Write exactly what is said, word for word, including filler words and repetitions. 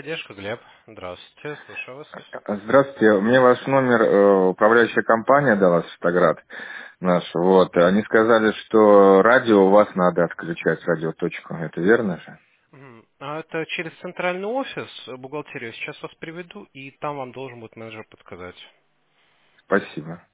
техподдержка, Глеб. Здравствуйте, слушаю вас. Здравствуйте, мне ваш номер э, управляющая компания дала, Светоград наш. Вот, они сказали, что радио у вас надо отключать, радиоточку. Это верно же? Мгм. А это через центральный офис, э, бухгалтерию. Сейчас вас приведу, и там вам должен будет менеджер подсказать. Спасибо.